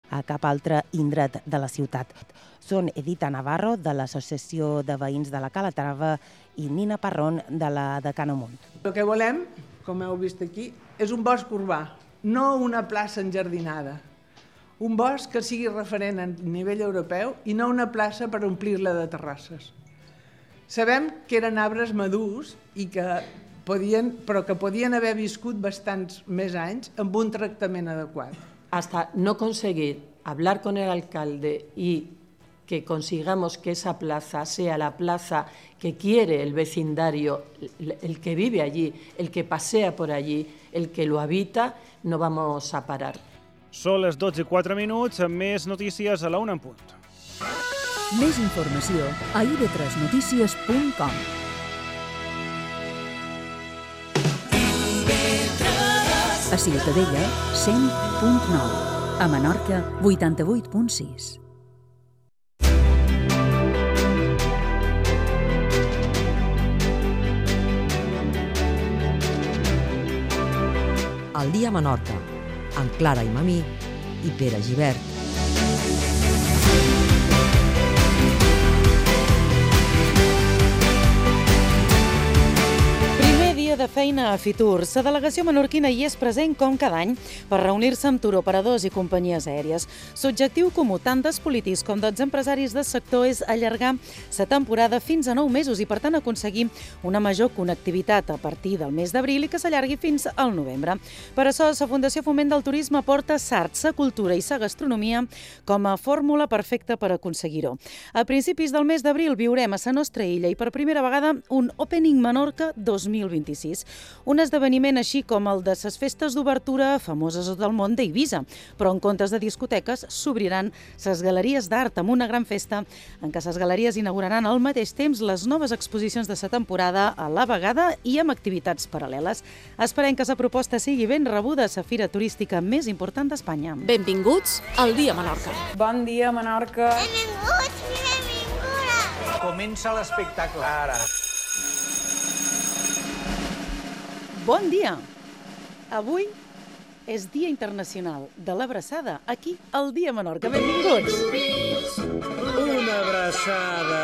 a cap altre indret de la ciutat. Són Edita Navarro, de l'Associació de Veïns de la Calatrava, i Nina Parrón, de la de Canamunt. El que volem, com heu vist aquí, és un bosc urbà, no una plaça enjardinada. Un bosc que sigui referent a nivell europeu i no una plaça per omplir-la de terrasses. Sabem que eren arbres madurs però que podien haver viscut bastants més anys amb un tractament adequat. Hasta no conseguir hablar con el alcalde y que consigamos que esa plaza sea la plaza que quiere el vecindario, el que vive allí, el que pasea por allí, el que lo habita, no vamos a parar. Són les 12:04, amb més notícies a la 1 en punt. Més informació a ib3notícies.com. A Ciutadella, 100.9. A Menorca, 88.6. El dia a Menorca, amb Clara i Mamí i Pere Gibert. De feina a Fitur. La delegació menorquina hi és present com cada any per reunir-se amb turoperadors i companyies aèries. L'objectiu comú tant dels polítics com dels empresaris del sector és allargar la temporada fins a 9 mesos i, per tant, aconseguir una major connectivitat a partir del mes d'abril i que s'allargui fins al novembre. Per això, la Fundació Foment del Turisme porta l'art, la cultura i la gastronomia com a fórmula perfecta per aconseguir-ho. A principis del mes d'abril viurem a la nostra illa i per primera vegada un Opening Menorca 2026. Un esdeveniment així com el de les festes d'obertura famoses del món d'Eivissa, però en comptes de discoteques s'obriran les galeries d'art amb una gran festa en què les galeries inauguraran al mateix temps les noves exposicions de la temporada a la vegada i amb activitats paral·leles. Esperem que la proposta sigui ben rebuda a la fira turística més important d'Espanya. Benvinguts al Dia Menorca. Bon dia, Menorca. Benvinguts i benvingudes. Comença l'espectacle ara. Bon dia! Avui és Dia Internacional de l'Abraçada, aquí al Dia Menorca. Benvinguts! Una abraçada!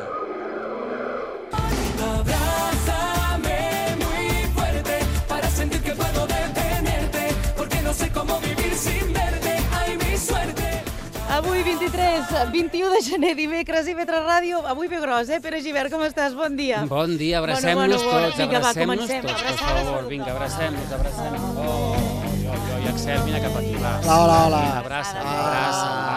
Abrázame muy fuerte para sentir que puedo detenerte porque no sé cómo vivir sin verte, ay mi suerte. Avui 21 de gener, dimecres, i IB3 Ràdio. Avui ve gros, Pere Gibert, com estàs? Bon dia. Bon dia, abracem-nos tots, vinga, abracem-nos va, tots, per favor. Vinga, abracem-nos, abracem-nos. Oh, i Axel, vine cap aquí, va. Hola. Abraça'm.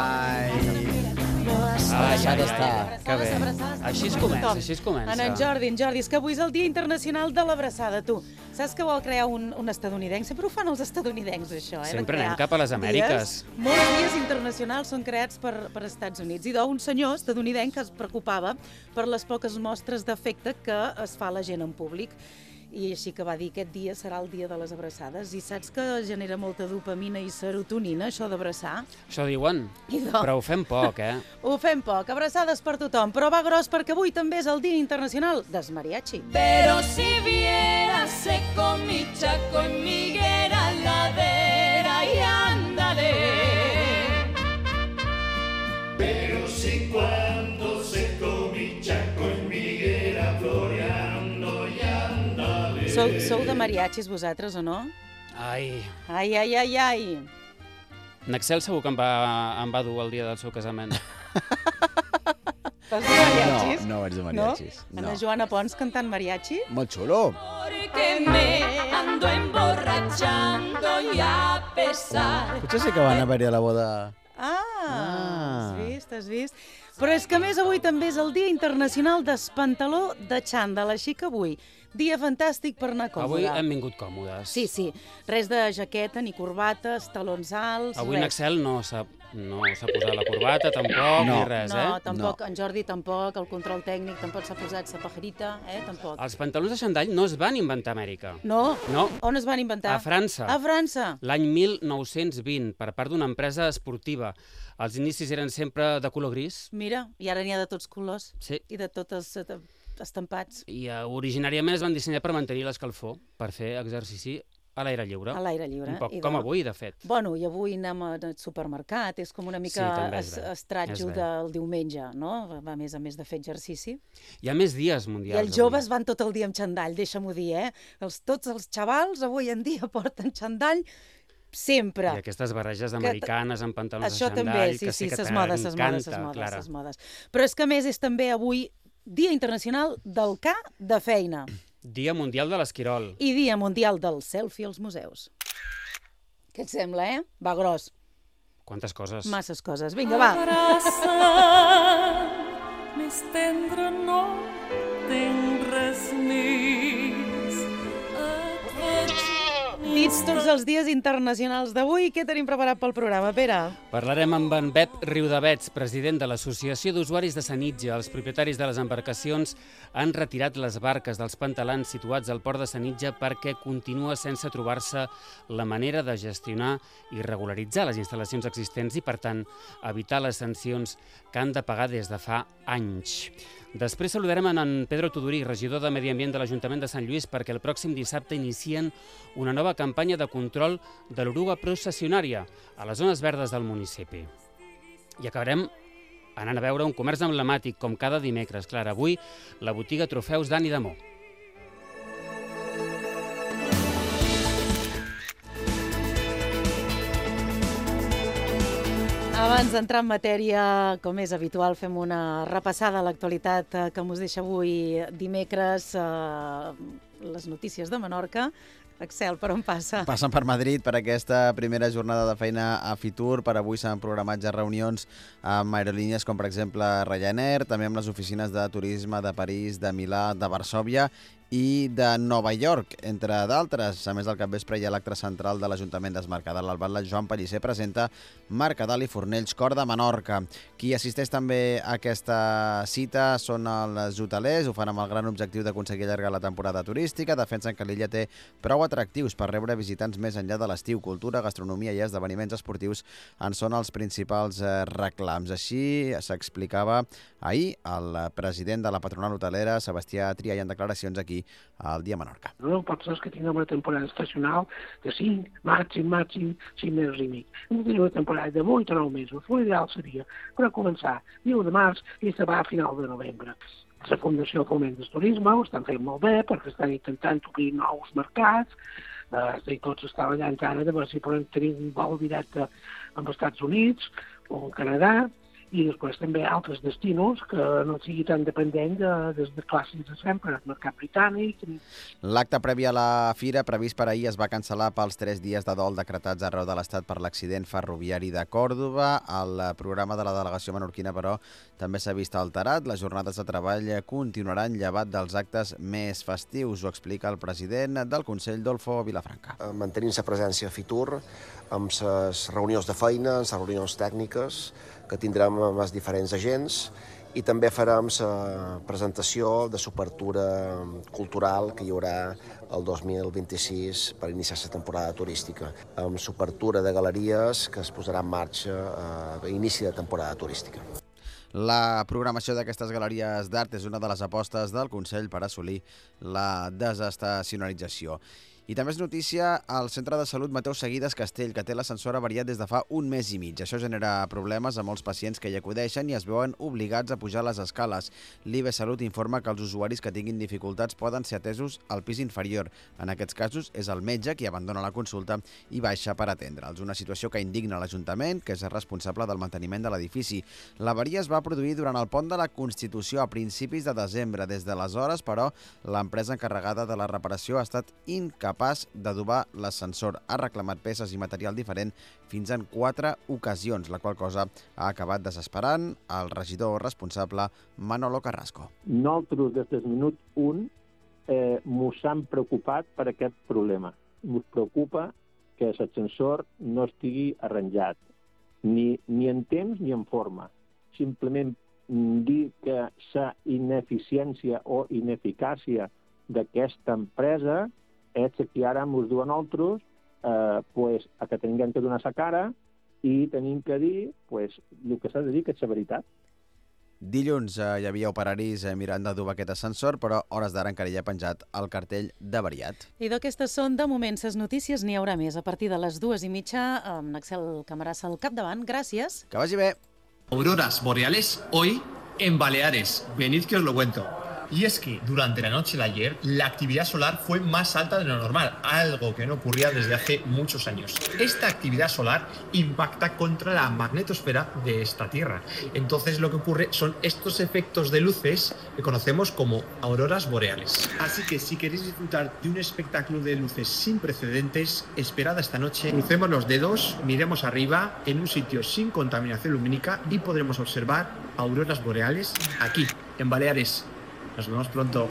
Deixar d'estar. Que bé. Així es comença. En Jordi, és que avui és el Dia Internacional de l'Abraçada, tu. Saps que vol crear un estadounidenc? Sempre ho fan els estadounidencs, això, Sempre anem cap a les Amèriques. Molts dies internacionals són creats per Estats Units. I d'un senyor estadounidenc que es preocupava per les poques mostres d'afecte que es fa a la gent en públic. I així que va dir que aquest dia serà el dia de les abraçades. I saps que genera molta dopamina i serotonina, això d'abraçar? Això diuen, però ho fem poc, Ho fem poc, abraçades per tothom, però va gros perquè avui també és el Dia Internacional del Mariachi. Pero si vieras se comicha con Miguera ladera y ándale. Pero si cuando se comicha con Miguera floreando y ándale. Sou de mariachis vosaltres o no? Ai. Ai. N'Axel segur que em va dur el dia del seu casament. Vas de mariachis? No vaig de mariachis. No. Ana Joana Pons cantant mariachi? Molt xulo. Porque me ando emborrachando y a pesar. Potser sí que van haver-hi a la boda. Has vist? Però és que a més avui també és el Dia Internacional del Pantaló de Xandall, així que avui, dia fantàstic per anar còmode. Avui hem vingut còmodes. Sí, res de jaqueta ni corbates, talons alts, avui res. n'Axel no s'ha posat la corbata, tampoc, ni res, No, tampoc, en Jordi tampoc, el control tècnic tampoc s'ha posat la pajarita, tampoc. Els pantalons de xandall no es van inventar a Amèrica. No? No. On es van inventar? A França. A França? L'any 1920, per part d'una empresa esportiva. Els inicis eren sempre de color gris. Mira, i ara n'hi ha de tots colors. Sí. I de tots estampats. I originàriament es van dissenyar per mantenir l'escalfor, per fer exercici a l'aire lliure. A l'aire lliure. Un poc com avui, de fet. Bueno, i avui anem al supermercat, és com una mica estratjo del diumenge, no? Va més a més de fer exercici. Hi ha més dies mundials. I els joves van tot el dia amb xandall, deixa-m'ho dir, Tots els xavals avui en dia porten xandall sempre. I aquestes barreges americanes amb pantalons de xandall, també, que sé que t'encanta, ses modes. Però és que a més és també avui Dia Internacional del Ca de Feina. Dia Mundial de l'Esquirol. I Dia Mundial del Selfie als museus. Què et sembla, Va gros. Quantes coses. Masses coses. Vinga, va. Més tendre no tinc res més. Dits tots els dies internacionals d'avui, què tenim preparat pel programa, Pere? Parlarem amb en Pep Riudavets, president de l'Associació d'Usuaris de Sanitja. Els propietaris de les embarcacions han retirat les barques dels pantalans situats al port de Sanitja perquè continua sense trobar-se la manera de gestionar i regularitzar les instal·lacions existents i, per tant, evitar les sancions que han de pagar des de fa anys. Després saludarem en Pedro Tudurí, regidor de Medi Ambient de l'Ajuntament de Sant Lluís, perquè el pròxim dissabte inicien una nova campanya de control de l'oruga processionària a les zones verdes del municipi. I acabarem anant a veure un comerç emblemàtic, com cada dimecres. Clar, avui la botiga Trofeus d'Ani Damó. Abans d'entrar en matèria, com és habitual, fem una repassada a l'actualitat que us deixa avui dimecres, les notícies de Menorca. Axel, per on passa? Passen per Madrid per aquesta primera jornada de feina a Fitur. Per avui s'han programat ja reunions amb aerolínies com, per exemple, Ryanair, també amb les oficines de turisme de París, de Milà, de Varsòvia i de Nova York, entre d'altres. A més, al capvespre hi ha l'acte central de l'Ajuntament d'Es Mercadal. L'alcalde Joan Pellicer presenta Mercadal i Fornells, Cor de Menorca. Qui assisteix també a aquesta cita són els hotelers, ho fan amb el gran objectiu d'aconseguir allargar la temporada turística, defensen que l'illa té prou atractius per rebre visitants més enllà de l'estiu. Cultura, gastronomia i esdeveniments esportius en són els principals reclams. Així s'explicava ahir el president de la patronal hotelera, Sebastià Triay, en declaracions aquí al Dia Menorca. No pot ser que tinguem una temporada estacional de 5, màxim 5 mesos i mig. Hem de tenir una temporada de 8 o 9 mesos. L'ideal seria per començar 10 de març i acabar a final de novembre. La Fundació Foment del Turisme ho estan fent molt bé perquè estan intentant obrir nous mercats i tots estan allà encara de veure si podem tenir un vol directe amb els Estats Units o amb Canadà, i després també altres destinos que no sigui tan dependent de clàssics de sempre, el mercat britànic. L'acte previ a la fira, previst per ahir, es va cancel·lar pels 3 dies de dol decretats arreu de l'Estat per l'accident ferroviari de Còrdova. El programa de la delegació menorquina, però, també s'ha vist alterat. Les jornades de treball continuaran llevat dels actes més festius, ho explica el president del Consell, Dolfo Vilafranca. Mantenint la presència a Fitur, amb les reunions de feina, amb les reunions tècniques que tindrem amb els diferents agents, i també farem la presentació de l'obertura cultural que hi haurà el 2026 per iniciar la temporada turística, amb l'obertura de galeries que es posarà en marxa a inici de temporada turística. La programació d'aquestes galeries d'art és una de les apostes del Consell per assolir la desestacionalització. I també és notícia al Centre de Salut Mateu Seguides Castell, que té l'ascensor avariat des de fa un mes i mig. Això genera problemes a molts pacients que hi acudeixen i es veuen obligats a pujar les escales. L'IBE Salut informa que els usuaris que tinguin dificultats poden ser atesos al pis inferior. En aquests casos és el metge qui abandona la consulta i baixa per atendre'ls. Una situació que indigna l'Ajuntament, que és responsable del manteniment de l'edifici. L'avaria es va produir durant el pont de la Constitució a principis de desembre. Des d'aleshores, però, l'empresa encarregada de la reparació ha estat incapaç d'adobar l'ascensor. Ha reclamat peces i material diferent fins en 4 ocasions, la qual cosa ha acabat desesperant el regidor responsable Manolo Carrasco. Nosaltres, des del minut 1, mos hem preocupat per aquest problema. Mos preocupa que l'ascensor no estigui arranjat, ni en temps ni en forma. Simplement dir que la ineficiència o ineficàcia d'aquesta empresa és que ara ens diuen nosaltres que tinguem que donar la cara i tenim que dir el que s'ha de dir, que és la veritat. Dilluns hi havia operaris mirant de dur aquest ascensor, però hores d'ara encara hi ha penjat el cartell de variat. I d'aquestes són, de moment, ses notícies, n'hi haurà més a partir de les 2:30, amb Axel Camarasa al capdavant. Gràcies. Que vagi bé. Auroras boreales hoy en Baleares. Venid que os lo cuento. Y es que durante la noche de ayer la actividad solar fue más alta de lo normal, algo que no ocurría desde hace muchos años. Esta actividad solar impacta contra la magnetosfera de esta Tierra. Entonces lo que ocurre son estos efectos de luces que conocemos como auroras boreales. Así que si queréis disfrutar de un espectáculo de luces sin precedentes, esperad esta noche, crucemos los dedos, miremos arriba en un sitio sin contaminación lumínica y podremos observar auroras boreales aquí, en Baleares. Nos vemos pronto.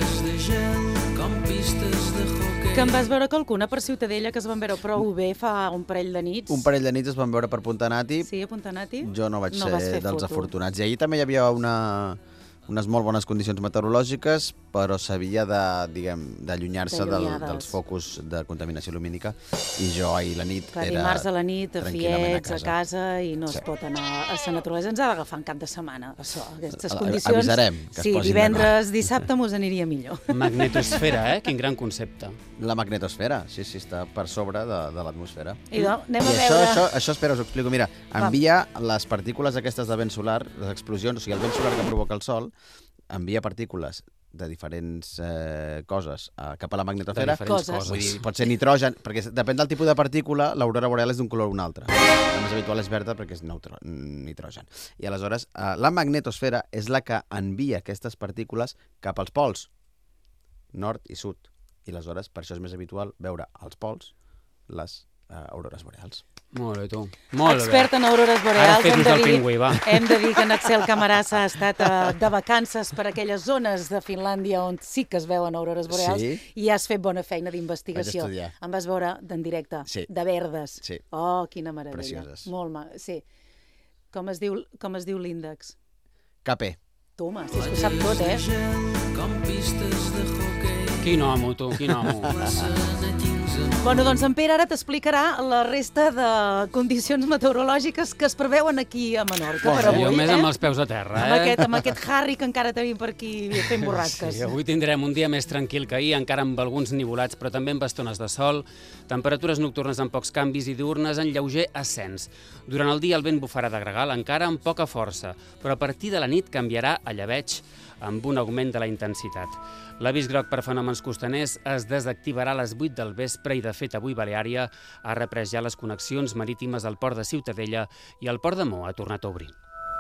Que em vas veure qualcuna per Ciutadella que es van veure prou bé fa un parell de nits. Un parell de nits es van veure per Puntanati. Sí, a Puntanati. Jo no vaig ser dels afortunats. I ahir també hi havia unes molt bones condicions meteorològiques, però s'havia d'allunyar-se dels focus de contaminació lumínica, i jo ahir la nit era dimarts a la nit, fiets, a casa, i no es Sí. pot anar a la naturalesa. Ens ha d'agafar en cap de setmana, això, aquestes condicions. Avisarem que es Sí, posin divendres, dissabte mos aniria millor. Magnetosfera, quin gran concepte. La magnetosfera, sí, està per sobre de l'atmosfera. I anem a I veure... això, espera, us ho explico. Mira, envia les partícules aquestes de vent solar, les explosions, o sigui, el vent solar que provoca el Sol, envia partícules de diferents coses cap a la magnetosfera. Vull dir, pot ser nitrogen, perquè depèn del tipus de partícula, l'aurora boreal és d'un color o un altre. La més habitual és verda perquè és nitrogen. I aleshores, la magnetosfera és la que envia aquestes partícules cap als pols, nord i sud. I aleshores, per això és més habitual veure als pols les aurores boreals. Molt bé, tu. Molt Expert bé. en aurores boreals. Ara fes-nos el pingüí, va. Hem de dir que en Axel Camarasa ha estat de vacances per aquelles zones de Finlàndia on sí que es veuen aurores boreals, Sí. i has fet bona feina d'investigació. Vaig estudiar. Em vas veure en directe, Sí. de verdes. Sí. Oh, quina meravella. Precioses. Molt sí. Com es diu l'índex? KP. Toma, si és que ho sap tot, eh? Quin home, tu, quin home. Bueno, doncs en Pere ara t'explicarà la resta de condicions meteorològiques que es preveuen aquí a Menorca per avui. Jo més amb els peus a terra, Amb aquest Harry que encara tenim per aquí fent borrasques. Sí, avui tindrem un dia més tranquil que ahir, encara amb alguns nivolats, però també amb estones de sol, temperatures nocturnes amb pocs canvis i diurnes en lleuger ascens. Durant el dia el vent bufarà de gregal, encara amb poca força, però a partir de la nit canviarà a llebeig amb un augment de la intensitat. L'avís groc per fenòmens costaners es desactivarà a les 8 del vespre i, de fet, avui Baleària ha reprès ja les connexions marítimes al port de Ciutadella i el port de Mo ha tornat a obrir.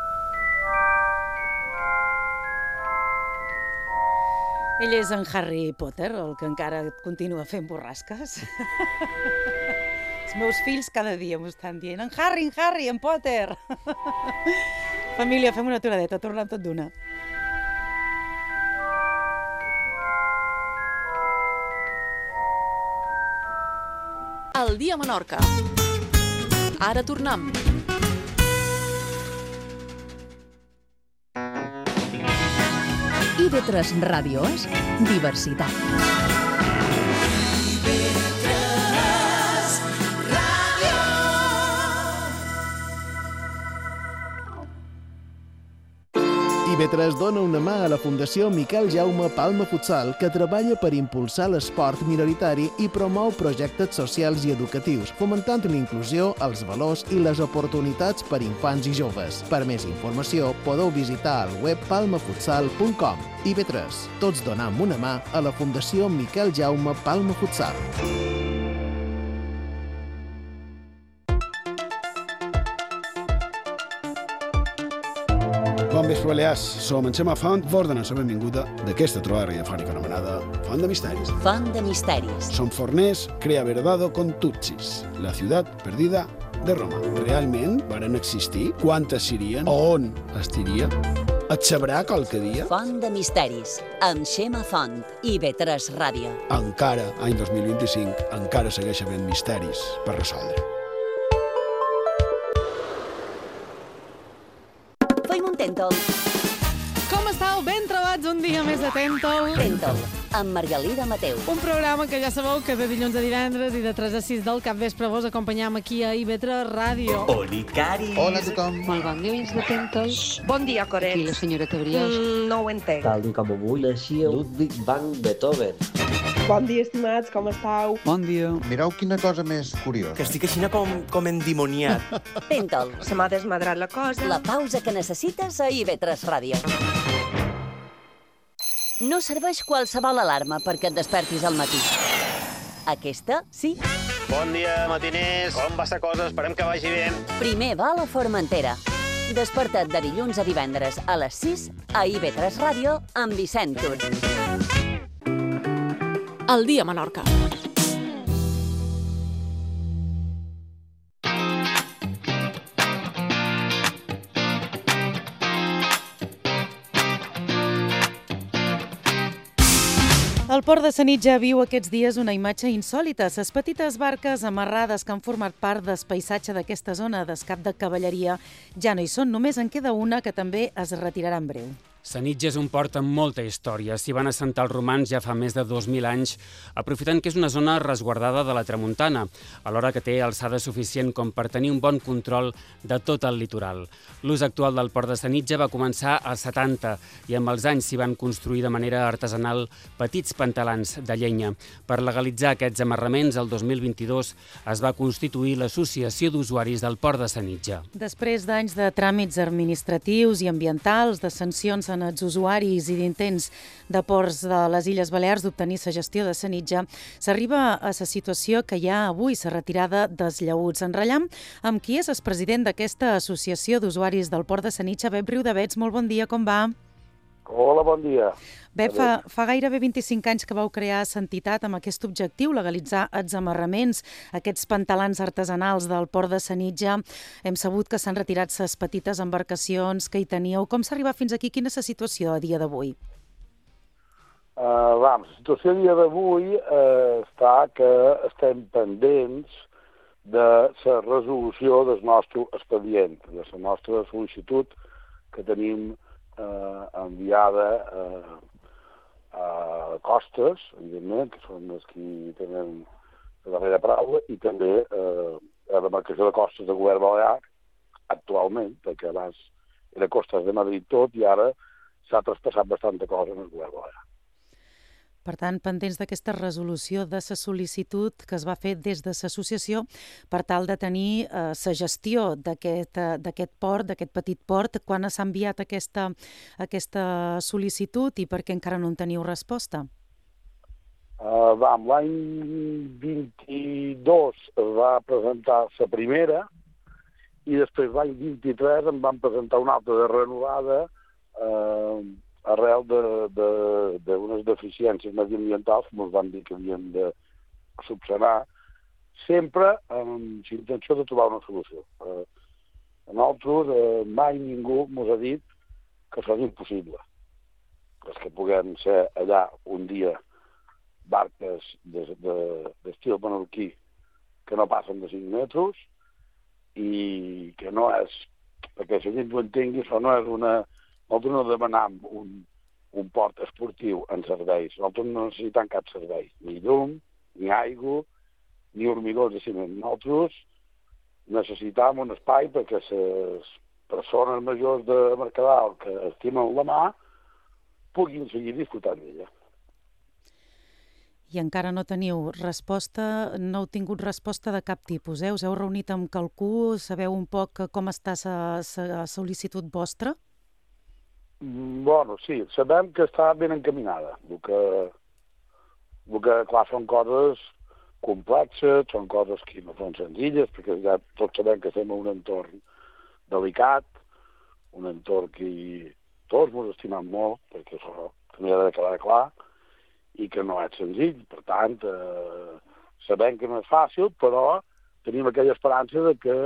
Ell és en Harry Potter, el que encara continua fent borrasques. Els meus fills cada dia m'ho estan dient. En Harry, en Potter. Família, fem una aturadeta, tornem tot d'una. El dia a Menorca. Ara tornem. IB3 Ràdio és diversitat. IB3 dona una mà a la Fundació Miquel Jaume Palma Futsal, que treballa per impulsar l'esport minoritari i promou projectes socials i educatius, fomentant la inclusió, els valors i les oportunitats per infants i joves. Per més informació, podeu visitar el web palmafutsal.com. IB3, tots donam una mà a la Fundació Miquel Jaume Palma Futsal. Bon vespre, Balears. Som en Xema Font, vos donem la benvinguda d'aquesta trobada radiofònica anomenada Font de Misteris. Font de Misteris. Som forners, crea verdado con Tutsis, la ciutat perdida de Roma. Realment varen existir? Quantes serien? On estirien? Et sabrà qualque dia? Font de Misteris, amb Xema Font i IB3 Ràdio. Encara, any 2025, encara segueix havent misteris per resoldre. Feim un tèntol. Com estàu? Ben trobats un dia més de Tèntol. Tèntol. amb Margalida Mateu. Un programa que ja sabeu que de dilluns a divendres i de 3 a 6 del capvespre vos acompanyam aquí a IB3 Ràdio. Oli, Cari. Hola a tothom. Molt bon dia, veïns de Pentos. Bon dia, Coret. Aquí la senyora Tebriós. No ho entenc. Tal com avui naixia Ludwig van Beethoven. Bon dia, estimats, com estàu? Bon dia. Mireu quina cosa més curiosa. Que estic així com endimoniat. Pentol. Se m'ha desmadrat la cosa. La pausa que necessites a IB3 Ràdio. No serveix qualsevol alarma perquè et despertis al matí. Aquesta, sí. Bon dia, matiners. Com va esta cosa? Esperem que vagi bé. Primer va a la Formentera. Desperta't de dilluns a divendres a les 6 a IB3 Ràdio amb Vicent Tur. El dia a Menorca. El port de Sanitja viu aquests dies una imatge insòlita. Les petites barques amarrades que han format part del paisatge d'aquesta zona d'escap de cavalleria ja no hi són, només en queda una que també es retirarà en breu. Sanitja és un port amb molta història. S'hi van assentar els romans ja fa més de 2.000 anys, aprofitant que és una zona resguardada de la tramuntana, alhora que té alçada suficient com per tenir un bon control de tot el litoral. L'ús actual del port de Sanitja va començar als 70 i amb els anys s'hi van construir de manera artesanal petits pantalans de llenya. Per legalitzar aquests amarraments, el 2022 es va constituir l'Associació d'Usuaris del Port de Sanitja. Després d'anys de tràmits administratius i ambientals, de sancions en els usuaris i d'intents de ports de les Illes Balears d'obtenir la gestió de Sanitja, s'arriba a la situació que hi ha avui, la retirada dels llaüts. En rellam amb qui és el president d'aquesta associació d'usuaris del port de Sanitja, Bep Riudavets. Molt bon dia, com va? Hola, bon dia. Bep, fa gairebé 25 anys que vau crear l'entitat amb aquest objectiu, legalitzar els amarraments, aquests pantalans artesanals del port de Sanitja. Hem sabut que s'han retirat les petites embarcacions que hi teníeu. Com s'ha arribat fins aquí? Quina és la situació a dia d'avui? La situació a dia d'avui està que estem pendents de la resolució del nostre expedient, de la nostra sol·licitud que tenim enviada a Costes, evidentment, que són els qui tenen la darrera paraula, i també a la demarcació de Costes de Govern Balear, actualment, perquè abans era Costes de Madrid tot, i ara s'ha traspassat bastanta cosa en el Govern Balear. Per tant, pendents d'aquesta resolució de la sol·licitud que es va fer des de l'associació per tal de tenir la gestió d'aquest port, d'aquest petit port. Quan s'ha enviat aquesta sol·licitud i per què encara no en teniu resposta? L'any 22 es va presentar la primera i després l'any 23 en van presentar una altra de renovada arrel d'unes deficiències mediambientals que ens van dir que havien de subsanar, sempre amb l'intenció de trobar una solució. A nosaltres mai ningú ens ha dit que això és impossible, que puguem ser allà un dia barques d'estil menorquí que no passen de 5 metres i que no és, perquè si la gent ho entengui, això no és una... Nosaltres no demanam un port esportiu en serveis. Nosaltres no necessitem cap servei. Ni llum, ni aigua, ni hormigons de ciment. Nosaltres necessitem un espai perquè les persones majors de Mercadal que estimen la mà puguin seguir disfrutant d'ella. I encara no teniu resposta, no heu tingut resposta de cap tipus, eh? Us heu reunit amb qualcú? Sabeu un poc com està la sol·licitud vostra? Bueno, sí, sabem que està ben encaminada. El que clar, són coses complexes, són coses que no són senzilles, perquè ja tots sabem que estem en un entorn delicat, un entorn que tots ens estimem molt, perquè això també ha de quedar clar, i que no és senzill. Per tant, sabem que no és fàcil, però tenim aquella esperança de que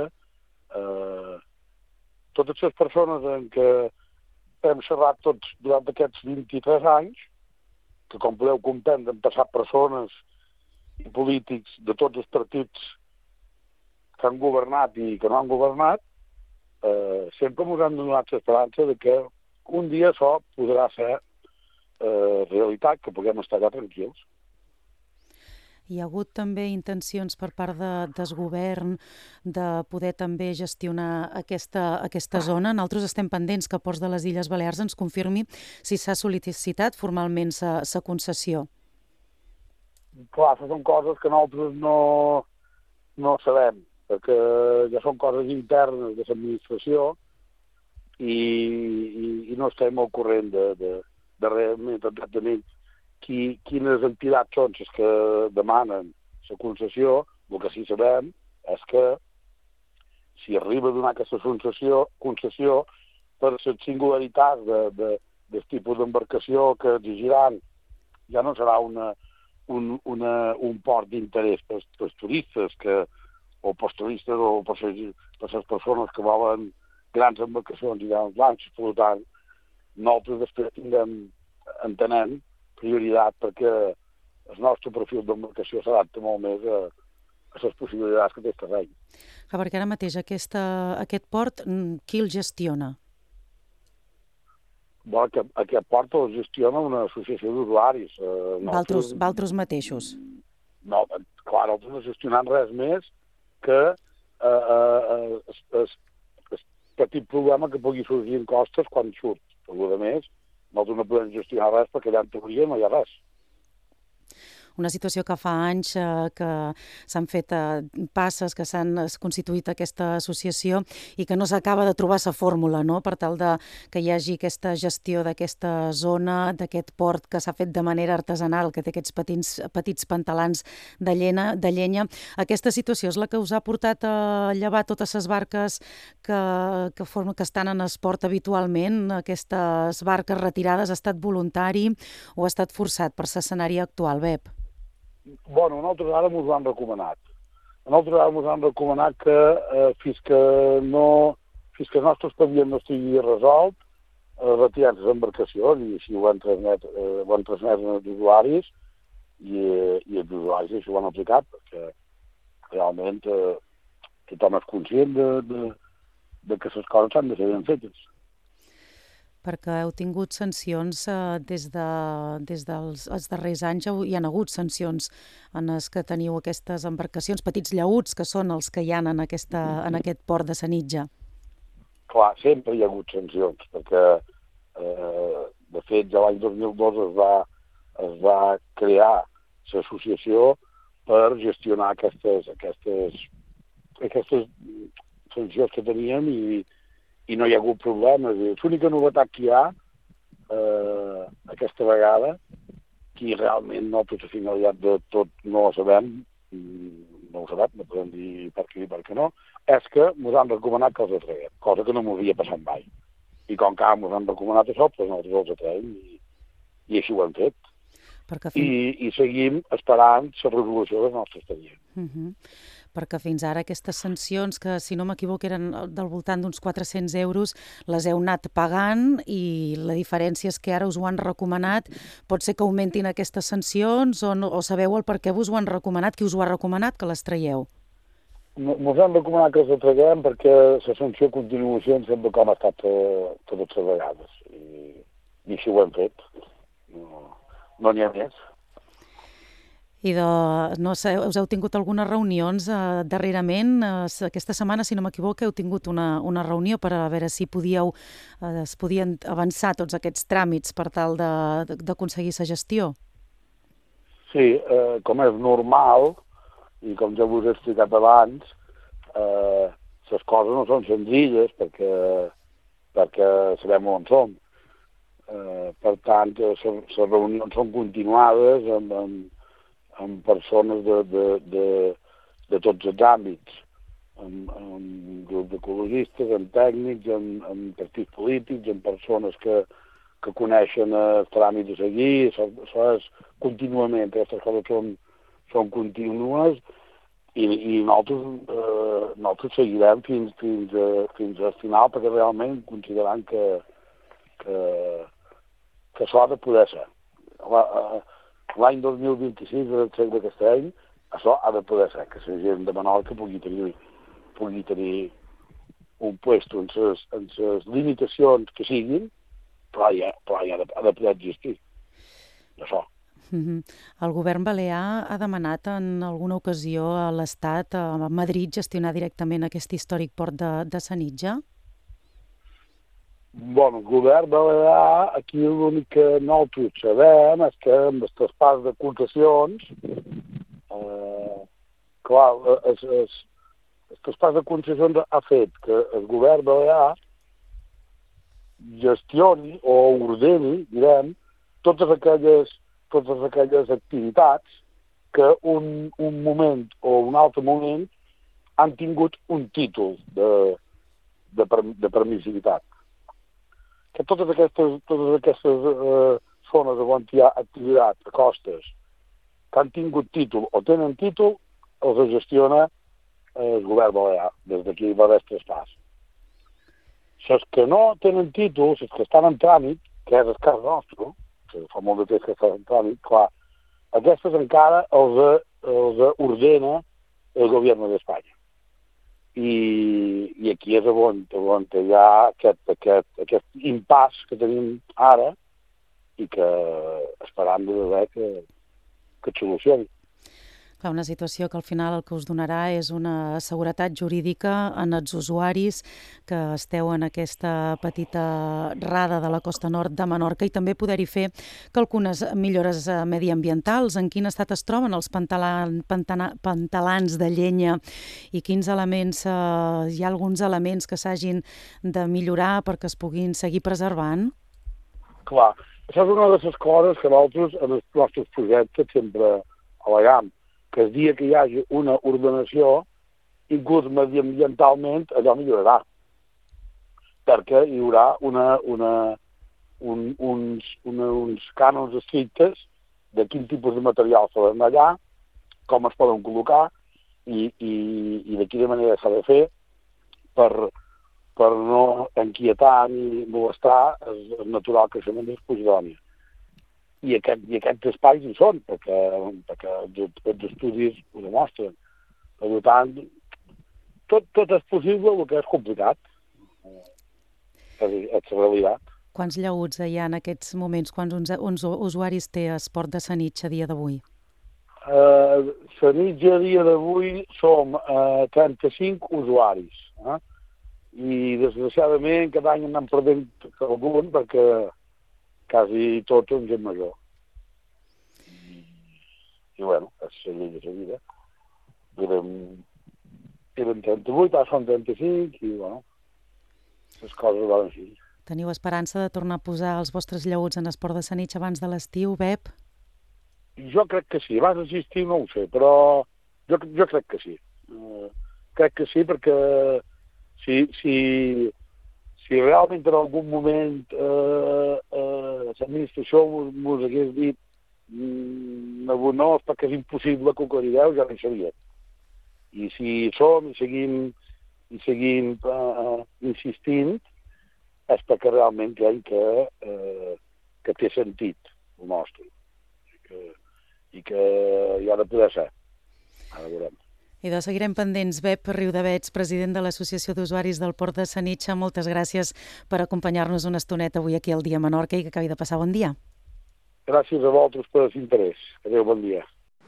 totes les persones en què hem xerrat tots durant aquests 23 anys, que com podeu comprendre han passat persones i polítics de tots els partits que han governat i que no han governat, sempre ens han donat l'esperança de que un dia això podrà ser realitat, que puguem estar allà tranquils. Hi ha hagut també intencions per part del govern de poder també gestionar aquesta zona. Nosaltres estem pendents que Ports de les Illes Balears ens confirmi si s'ha sol·licitat formalment sa concessió. Clar, són coses que nosaltres no sabem, perquè ja són coses internes de l'administració i no estem al corrent de realment exactament quines entitats són les que demanen la concessió. El que sí sabem és que si arriba a donar aquesta concessió per les singularitats del tipus d'embarcació que exigiran, ja no serà un port d'interès pels turistes o pels turistes o per les persones que volen grans embarcacions i grans lanxes. Per tant, nosaltres després entenem prioritat perquè el nostre perfil d'embarcació s'adapta molt més a les possibilitats que té el terreny. Perquè ara mateix aquest port, qui el gestiona? Aquest port el gestiona una associació d'usuaris. Valtros mateixos? No, clar, nosaltres no gestionant res més que el petit problema que pugui sorgir en costes quan surt. Per a més, nosaltres no podem gestionar res perquè allà en teoria no hi ha res. Una situació que fa anys que s'han fet passes, que s'han constituït aquesta associació i que no s'acaba de trobar la fórmula, no?, per tal que hi hagi aquesta gestió d'aquesta zona, d'aquest port que s'ha fet de manera artesanal, que té aquests petits pantalans de llenya. Aquesta situació és la que us ha portat a llevar totes les barques que estan en el port habitualment? Aquestes barques retirades, ha estat voluntari o ha estat forçat per l'escenari actual, Bep? Bueno, nosaltres ara ens ho han recomanat. Nosaltres ara ens han recomanat que fins que el nostre expedient no estigui resolt, retirem les embarcacions, i així ho han transmès als usuaris, i els usuaris això ho han aplicat, perquè realment tothom és conscient de que les coses s'han de ser ben fetes. Perquè heu tingut sancions des dels darrers anys, hi ha hagut sancions en les que teniu aquestes embarcacions, petits llaüts, que són els que hi ha en aquest port de Sanitja. Clar, sempre hi ha hagut sancions, perquè de fet ja l'any 2002 es va crear l'associació per gestionar aquestes sancions que teníem i no hi ha hagut problemes. L'única novetat que hi ha aquesta vegada, que realment no tota finalitat de tot no ho sabem, no podem dir per què no, és que ens han recomanat que els atreguem, cosa que no m'havia passat mai. I com que ens han recomanat això, doncs nosaltres els atraguem i així ho hem fet. I seguim esperant la resolució del nostre expedient. Perquè fins ara aquestes sancions, que si no m'equivoco eren del voltant d'uns 400 euros, les heu anat pagant i la diferència és que ara us ho han recomanat. Pot ser que augmentin aquestes sancions o sabeu el per què us ho han recomanat? Qui us ho ha recomanat que les traieu? Ens han recomanat que les traguem perquè la sanció a continuació sempre com ha estat totes les vegades. I així ho hem fet. No n'hi ha més. I no sé, us heu tingut algunes reunions darrerament? Aquesta setmana, si no m'equivoco, heu tingut una reunió per a veure si es podien avançar tots aquests tràmits per tal d'aconseguir la gestió? Sí, com és normal, i com ja us he explicat abans, les coses no són senzilles perquè sabem on som. Per tant, les reunions són continuades amb persones de tots els àmbits, amb grups d'ecologistes, amb tècnics, amb partits polítics, amb persones que coneixen els tràmits a seguir. Això és contínuament, aquestes coses són contínues i nosaltres seguirem fins al final perquè realment considerem que això ha de poder ser. L'any 2026 d'aquest any, això ha de poder ser, que la gent de Menorca pugui tenir un puesto en les limitacions que siguin, però ha de poder existir. d'això. El govern balear ha demanat en alguna ocasió a l'Estat, a Madrid, gestionar directament aquest històric port de Sanitja? Bueno, el govern balear, aquí l'únic que nosaltres sabem és que amb el traspàs de concessions, clar, el traspàs de concessions ha fet que el govern balear gestioni o ordeni, direm, totes aquelles activitats que un moment o un altre moment han tingut un títol de permissivitat. Que totes aquestes zones on hi ha activitat a costes que han tingut títol o tenen títol, els gestiona el govern balear, des d'aquí va haver traspàs. Els que no tenen títol, els que estan en tràmit, que és el cas nostre, que fa molt de temps que estan en tràmit, clar, aquestes encara els ordena el govern d'Espanya. I aquí és on hi ha aquest impàs que tenim ara i que esperam de veure que et solucioni. Clar, una situació que al final el que us donarà és una seguretat jurídica en els usuaris que esteu en aquesta petita rada de la costa nord de Menorca i també poder-hi fer algunes millores mediambientals. En quin estat es troben els pantalans de llenya i quins elements, hi ha alguns elements que s'hagin de millorar perquè es puguin seguir preservant? Clar, això és una de les coses que nosaltres en els nostres projectes sempre al·legam, que el dia que hi hagi una ordenació, inclús mediambientalment, allò millorarà. Perquè hi haurà uns cànons estrictes de quin tipus de material s'han allà, com es poden col·locar i de quina manera s'ha de fer per no inquietar ni molestar el natural creixement del Puigdònia. I aquests espais hi són, perquè els estudis ho demostren. Per tant, tot és possible, el que és complicat. És la realitat. Quants llaüts hi ha en aquests moments? Quants usuaris té el port de Sanitja a dia d'avui? Sanitja a dia d'avui som 35 usuaris. I desgraciadament cada any anem perdent algun perquè quasi tots són gent major. I bueno, és la llei de la vida. Eren 38, ara són 35 i bueno, les coses van així. Teniu esperança de tornar a posar els vostres llaüts en el port de Sanitja abans de l'estiu, Bep? Jo crec que sí, abans d'estiu no ho sé, però jo crec que sí. Crec que sí perquè si realment en algun moment l'administració ens hagués dit no, perquè és impossible que ho aclarireu, ja no hi seria. I si som i seguim insistint és perquè realment creiem que té sentit el nostre i que hi ha de poder ser. Ara veurem. I de seguirem pendents. Bep Riudavets, president de l'Associació d'Usuaris del Port de Sanitja, moltes gràcies per acompanyar-nos una estoneta avui aquí al Dia Menorca i que acabi de passar bon dia. Gràcies a vosaltres per l'interès. Adéu, bon dia.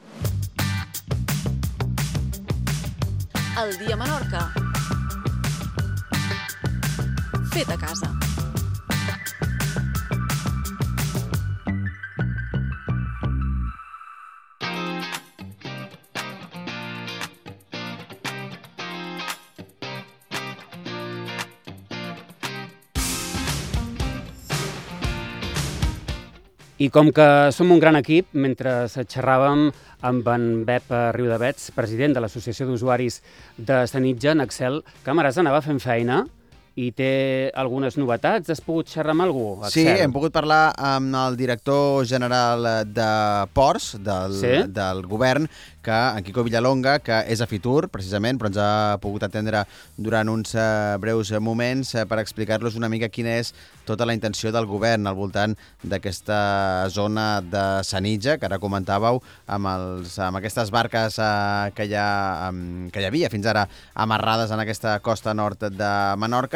El Dia Menorca. Fet a casa. I com que som un gran equip, mentre xerràvem amb en Bep Riudavets, president de l'Associació d'Usuaris de Sanitja, en Axel Camarasa anava fent feina i té algunes novetats. Has pogut xerrar amb algú, Axel? Sí, hem pogut parlar amb el director general de Ports del govern, en Quico Villalonga, que és a Fitur, precisament, però ens ha pogut atendre durant uns breus moments per explicar-los una mica quina és tota la intenció del govern al voltant d'aquesta zona de Sanitja, que ara comentàveu, amb aquestes barques que hi havia fins ara amarrades en aquesta costa nord de Menorca,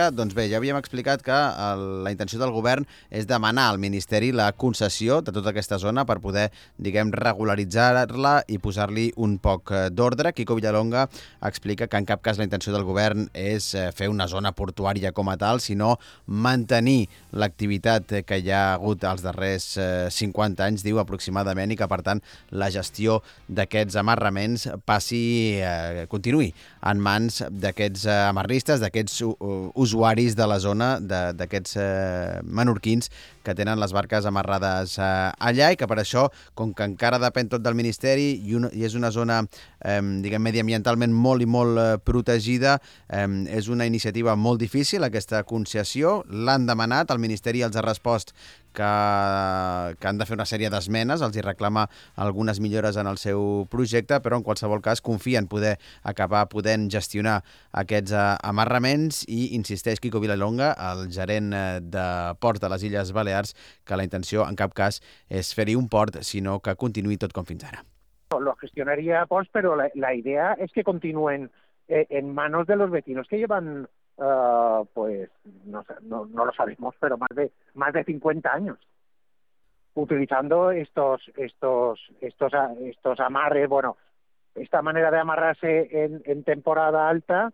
Doncs bé, ja havíem explicat que la intenció del govern és demanar al Ministeri la concessió de tota aquesta zona per poder, diguem, regularitzar-la i posar-li un poc d'ordre. Quico Villalonga explica que en cap cas la intenció del govern és fer una zona portuària com a tal, sinó mantenir l'activitat que hi ha hagut els darrers 50 anys, diu aproximadament, i que, per tant, la gestió d'aquests amarraments continuï en mans d'aquests amarristes, d'aquests usuaris de la zona, d'aquests menorquins que tenen les barques amarrades allà i que per això, com que encara depèn tot del Ministeri i és una zona, diguem, mediambientalment molt i molt protegida, és una iniciativa molt difícil, aquesta concessió. L'han demanat, el Ministeri els ha respost que han de fer una sèrie d'esmenes, els hi reclama algunes millores en el seu projecte, però en qualsevol cas confia en poder acabar podent gestionar aquests amarraments i insisteix Quico Villalonga, el gerent de Ports de les Illes Balears, que la intenció en cap cas és fer-hi un port, sinó que continuï tot com fins ara. Lo gestionaría Ports, pero la idea es que continúen en manos de los vecinos que llevan pues no lo sabemos, pero más de 50 años utilizando estos amarres, bueno, esta manera de amarrarse en temporada alta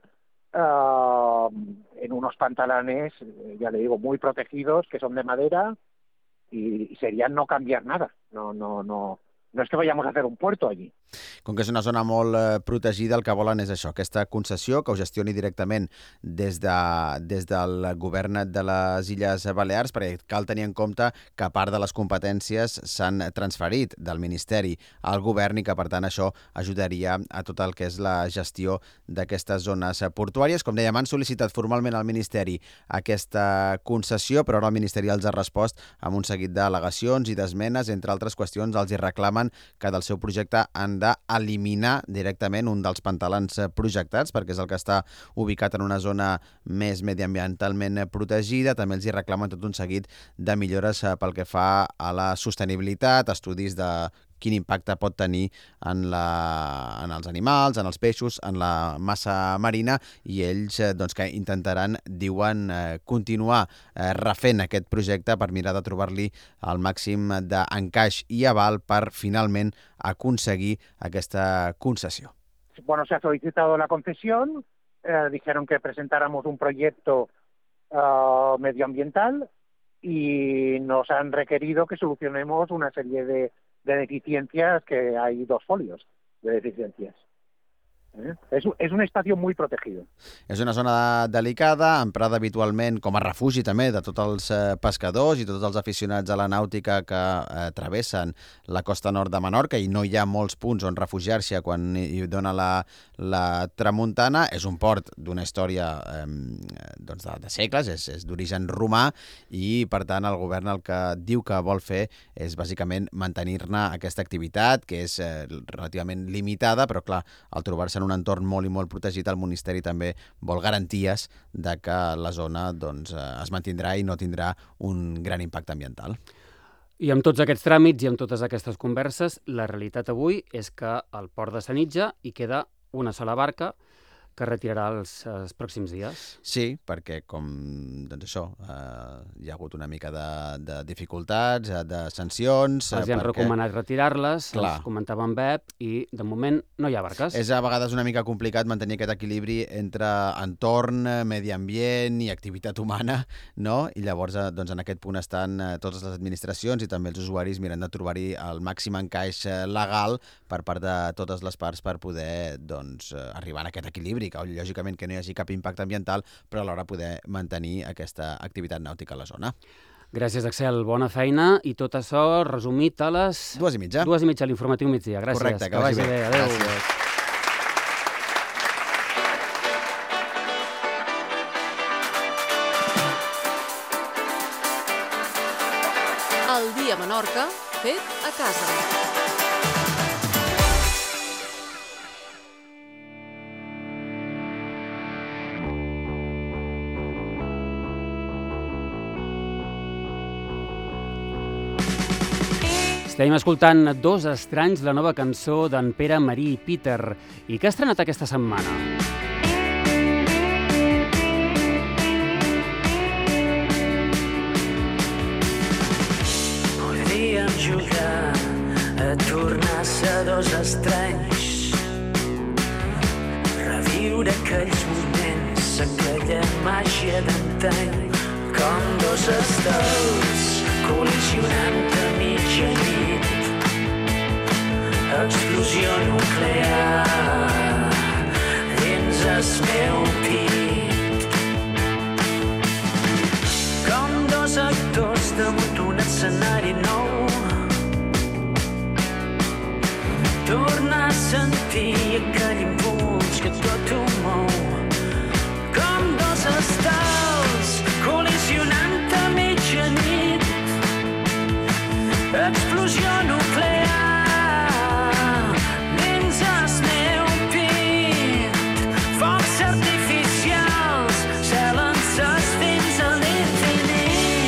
en unos pantalanes, ya le digo, muy protegidos, que son de madera y sería no cambiar nada, no es que vayamos a hacer un puerto allí. Com que és una zona molt protegida, el que volen és això, aquesta concessió que ho gestioni directament des del govern de les Illes Balears, perquè cal tenir en compte que part de les competències s'han transferit del Ministeri al govern i que, per tant, això ajudaria a tot el que és la gestió d'aquestes zones portuàries. Com dèiem, han sol·licitat formalment al Ministeri aquesta concessió, però ara el Ministeri els ha respost amb un seguit d'al·legacions i d'esmenes. Entre altres qüestions, els hi reclamen que del seu projecte han d'eliminar directament un dels pantalans projectats, perquè és el que està ubicat en una zona més mediambientalment protegida. També els hi reclamen tot un seguit de millores pel que fa a la sostenibilitat, estudis de quin impacte pot tenir en els animals, en els peixos, en la massa marina, i ells que intentaran, diuen, continuar refent aquest projecte per mirar de trobar-li el màxim d'encaix i aval per finalment aconseguir aquesta concessió. Bueno, se ha solicitado la concesión, dijeron que presentáramos un proyecto medioambiental y nos han requerido que solucionemos una serie de deficiencias, que hay 2 folios de deficiencias. És un espacio muy protegido. És una zona delicada, emprada habitualment com a refugi també de tots els pescadors i tots els aficionats a la nàutica que travessen la costa nord de Menorca, i no hi ha molts punts on refugiar-se quan hi dona la tramuntana. És un port d'una història de segles, és d'origen romà, i per tant el govern el que diu que vol fer és bàsicament mantenir-ne aquesta activitat, que és relativament limitada, però clar, al trobar-se en un entorn molt i molt protegit, el Ministeri també vol garanties de que la zona es mantindrà i no tindrà un gran impacte ambiental. I amb tots aquests tràmits i amb totes aquestes converses, la realitat avui és que al port de Sanitja hi queda una sola barca que retirarà els pròxims dies. Sí, perquè com hi ha hagut una mica de dificultats, de sancions... Els han recomanat retirar-les, els comentava en Bep, i de moment no hi ha barques. És a vegades una mica complicat mantenir aquest equilibri entre entorn, medi ambient i activitat humana, no? I llavors en aquest punt estan totes les administracions i també els usuaris mirant de trobar-hi el màxim encaix legal per part de totes les parts per poder arribar a aquest equilibri, que lògicament que no hi hagi cap impacte ambiental, però alhora poder mantenir aquesta activitat nàutica a la zona. Gràcies, Axel. Bona feina. I tot això resumit a les... 2:30. 2:30 a l'informatiu migdia. Gràcies. Correcte, que vagi bé. Adéu. Gràcies. El dia a Menorca, fet a casa. Estem escoltant Dos estranys, la nova cançó d'en Pere, Marí i Peter, i que ha estrenat aquesta setmana. tornar a ser dos estranys, reviure aquells moments, aquella màgia d'antany, com dos estels col·lisionant a mitja nit, explosió nuclear dins el meu pit, com dos actors damunt un escenari nou, tornar a sentir aquell impuls que tot ho mou, com dos estels col·lisionant a mitja nit, explosió nuclear dins el meu pit, focs artificials celen ses fins a l'infinit.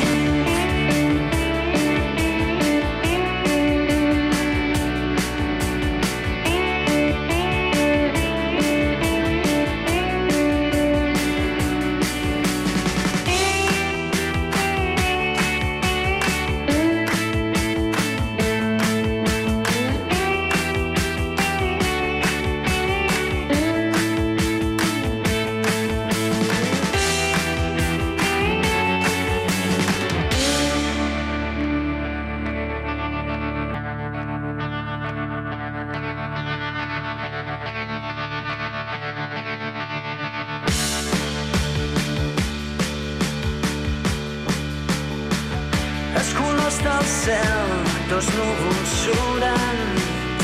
Els colors del cel, dos núvols surant,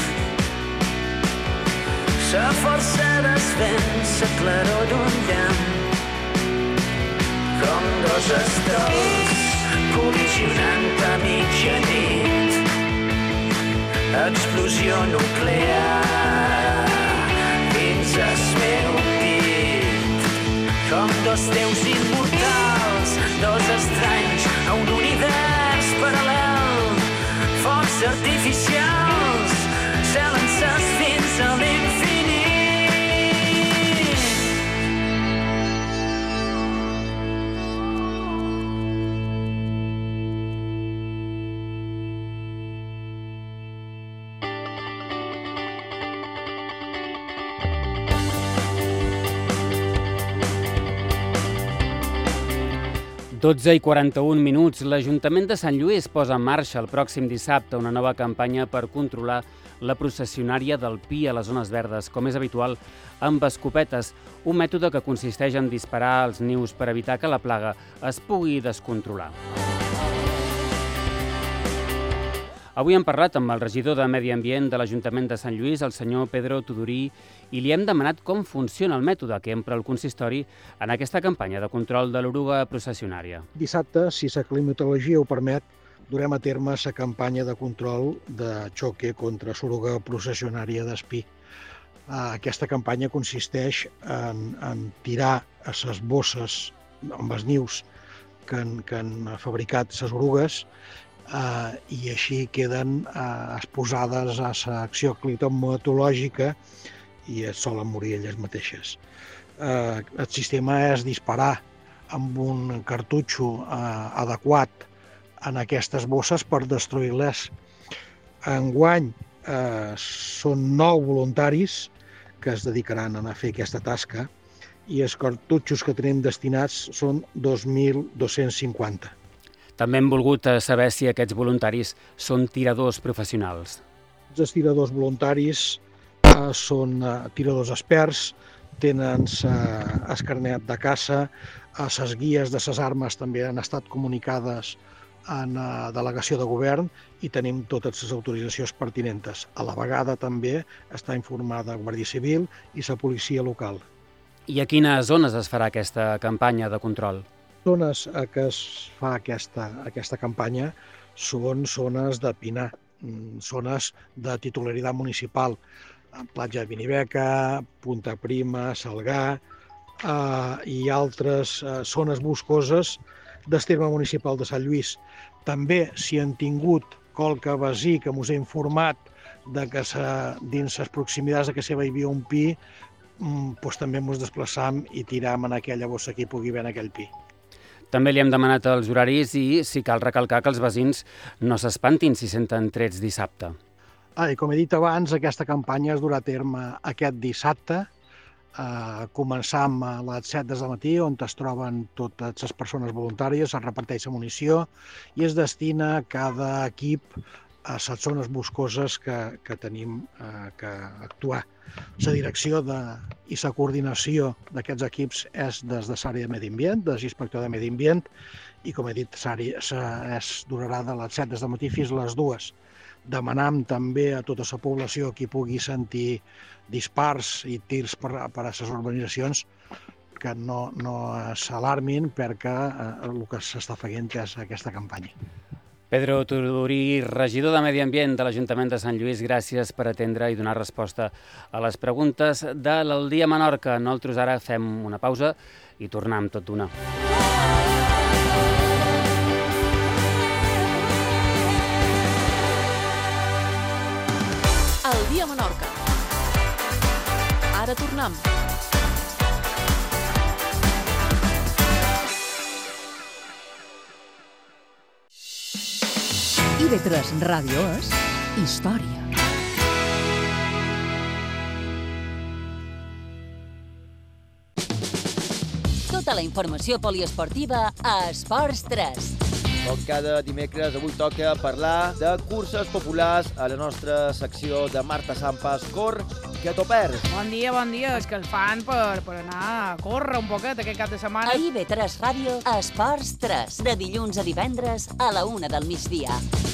la força dels vents, la claror d'un llamp, com dos estels col·lisionant a mitja nit, explosió nuclear dins el meu pit, com dos déus immortals, dos estranys a un univers paral·lel, focs artificials celen ses fins a l'infinit. i 41 minuts. L'Ajuntament de Sant Lluís posa en marxa el pròxim dissabte una nova campanya per controlar la processionària del Pi a les zones verdes, com és habitual, amb escopetes, un mètode que consisteix en disparar els nius per evitar que la plaga es pugui descontrolar. Avui hem parlat amb el regidor de Medi Ambient de l'Ajuntament de Sant Lluís, el senyor Pedro Tudurí, i li hem demanat com funciona el mètode que empra el consistori en aquesta campanya de control de l'oruga processionària. Dissabte, si la climatologia ho permet, durem a terme la campanya de control de xoque contra l'oruga processionària d'espí. Aquesta campanya consisteix en tirar a les bosses amb els nius que han fabricat les orugues i així queden exposades a l'acció climatològica i es solen morir elles mateixes. El sistema és disparar amb un cartutxo adequat en aquestes bosses per destruir-les. Enguany són 9 voluntaris que es dedicaran a fer aquesta tasca i els cartutxos que tenim destinats són 2.250. També hem volgut saber si aquests voluntaris són tiradors professionals. Els tiradors voluntaris són tiradors experts, tenen el carnet de caça, les guies de les armes també han estat comunicades en la delegació de govern i tenim totes les autoritzacions pertinents. A la vegada també està informada la Guàrdia Civil i la policia local. I a quines zones es farà aquesta campanya de control? Zones a què es fa aquesta campanya són zones de pinar, zones de titularitat municipal, Platja de Benibeca, Punta Prima, Salgar i altres zones boscoses del terme municipal de Sant Lluís. També, si han tingut qualque veí que ens ha informat que dins les proximitats de casa seva hi havia un pi, doncs també ens desplaçam i tiram en aquella bossa que hi pugui haver en aquell pi. També li hem demanat els horaris i si cal recalcar que els veïns no s'espantin si senten trets dissabte. I com he dit abans, aquesta campanya es durà a terme aquest dissabte. Començam a les 7 del matí, on es troben totes les persones voluntàries, es reparteix la munició i es destina a cada equip a les zones boscoses que tenim que actuar. La direcció i la coordinació d'aquests equips és des de l'àrea de Medi Ambient, des de l'Inspector de Medi Ambient, i com he dit, durarà de les 7 del matí fins a les 2. Demanam també a tota la població qui pugui sentir dispars i tirs per a les urbanitzacions que no s'alarmin perquè el que s'està fent és aquesta campanya. Pedro Tudurí, regidor de Medi Ambient de l'Ajuntament de Sant Lluís, gràcies per atendre i donar resposta a les preguntes de l'Aldia Menorca. Nosaltres ara fem una pausa i tornem tot d'una. El dia Menorca. Ara tornem. IB3 Ràdio és història. Tota la informació poliesportiva a Esports 3. Com cada dimecres, avui toca parlar de curses populars a la nostra secció de Marta Sampas. Cor, que t'ho perds. Bon dia. És que el fan per anar a córrer un poquet aquest cap de setmana. A IB3 Ràdio, Esports 3, de dilluns a divendres a la 1 del migdia.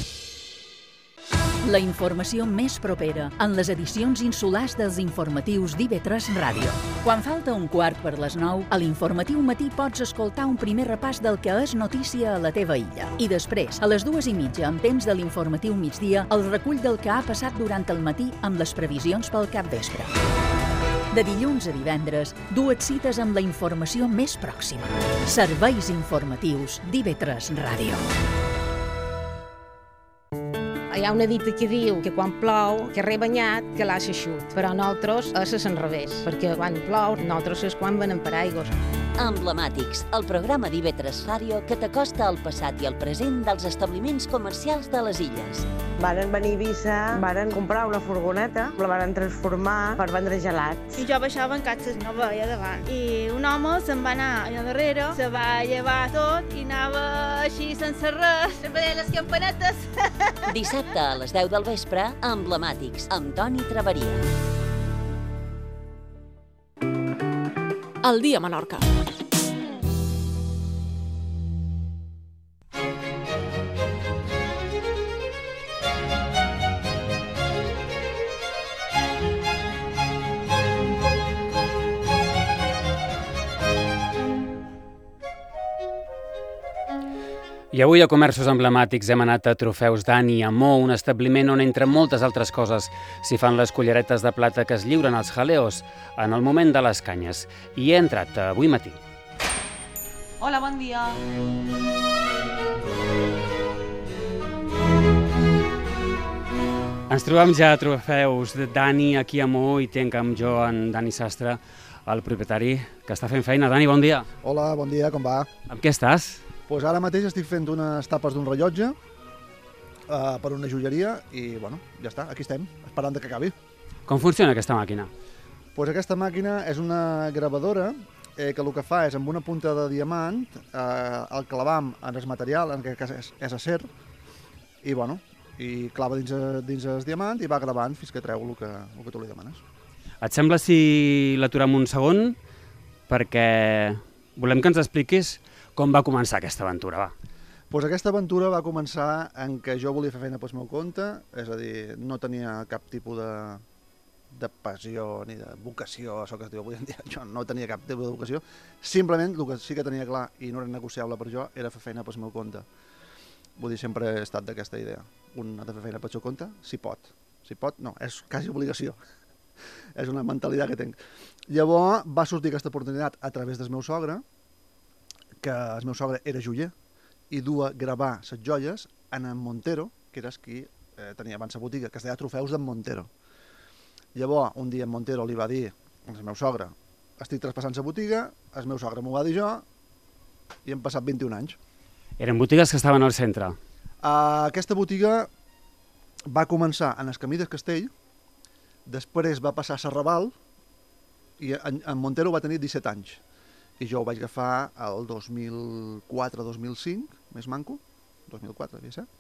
La informació més propera en les edicions insulars dels informatius d'IB3 Ràdio. Quan falta un quart per les 9, a l'informatiu matí pots escoltar un primer repàs del que és notícia a la teva illa. I després, a les 2:30, en temps de l'informatiu migdia, el recull del que ha passat durant el matí amb les previsions pel capvespre. De dilluns a divendres, dues cites amb la informació més pròxima. Serveis informatius d'IB3 Ràdio. Hi ha una dita que diu que quan plou, que rebanyat, que l'ha eixut. Però nosaltres és al revés, perquè quan plou, nosaltres és quan venem per aigües. Emblemàtics, el programa d'IB3 Ràdio que t'acosta al passat i al present dels establiments comercials de les illes. Varen venir a Eivissa, varen comprar una furgoneta, la varen transformar per vendre gelats. I jo baixava en catxes i no veia davant. I un home se'n va anar allà darrere, se va llevar tot i anava així sense res, veient les campanetes. Dissabte a les 10 del vespre, Emblemàtics, amb Toni Traveria. El dia Menorca. I avui a Comerços Emblemàtics hem anat a Trofeus Dani Amó, un establiment on, entre moltes altres coses, s'hi fan les culleretes de plata que es lliuren als jaleos en el moment de les canyes. I he entrat avui matí. Hola, bon dia. Ens trobem ja a Trofeus Dani aquí a Amó i tinc amb jo en Dani Sastre, el propietari, que està fent feina. Dani, bon dia. Hola, bon dia, com va? Amb què estàs? Pues ara mateix estic fent unes tapes d'un rellotge per una joieria i, bueno, ja està, aquí estem, esperant que acabi. Com funciona aquesta màquina? Pues aquesta màquina és una gravadora que el que fa és amb una punta de diamant el clavam en el material, en aquest cas és acer, i, bueno, i clava dins el diamant i va gravant fins que treu el que tu li demanes. Et sembla si l'aturem un segon? Perquè volem que ens expliquis com va començar aquesta aventura, va? Pues aquesta aventura va començar en què jo volia fer feina pel meu compte, és a dir, no tenia cap tipus de passió ni de vocació, això que es diu avui en dia, jo no tenia cap tipus de vocació, simplement el que sí que tenia clar i no era negociable per jo era fer feina pel meu compte. Vull dir, sempre he estat d'aquesta idea, un ha de fer feina pel seu compte, si pot, no, és quasi obligació, és una mentalitat que tinc. Llavors va sortir aquesta oportunitat a través del meu sogre, que el meu sogre era joier i duia gravar les joies en Montero, que era qui tenia abans la botiga, que es deia Trofeus d'en Montero. Llavors, un dia en Montero li va dir al meu sogre, estic traspassant la botiga, el meu sogre m'ho va dir jo, i hem passat 21 anys. Eren botigues que estaven al centre? Aquesta botiga va començar en el Camí del Castell, després va passar a Serrabal, i en Montero va tenir 17 anys. I jo ho vaig agafar el 2004-2005, més manco, 2004 devia ser,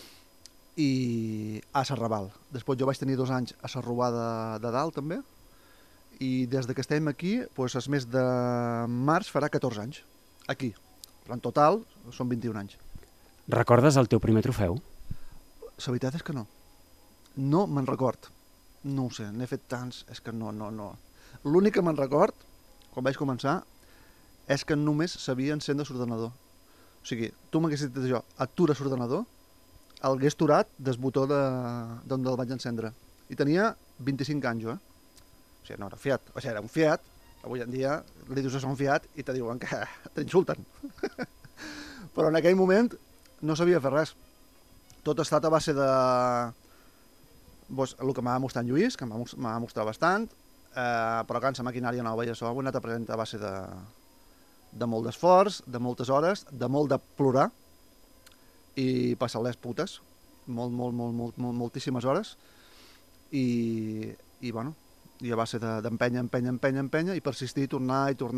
i a Serrabal. Després jo vaig tenir 2 anys a Sarrobar de Dalt, també, i des que estem aquí, doncs el mes de març farà 14 anys, aquí. Però en total són 21 anys. Recordes el teu primer trofeu? La veritat és que no. No me'n record. No ho sé, n'he fet tants, és que no. L'únic que me'n record, quan vaig començar, és que només sabia encendre l'ordenador. O sigui, tu m'haguessis dit això, atura l'ordenador, el hagués aturat del botó d'on el vaig encendre. I tenia 25 anys, jo, O sigui, no era Fiat, o sigui, era un Fiat. Avui en dia li dius a un Fiat i te diuen que t'insulten. Però en aquell moment no sabia fer res. Tot ha estat a base de el que m'ha mostrat en Lluís, que m'ha mostrat bastant, però clar, la maquinària nova i això ho he anat aprenent a base de molt d'esforç, de moltes hores, de molt de plorar i passar les putes, moltíssimes hores, i bueno, i a base d'empènyer i persistir, tornar, i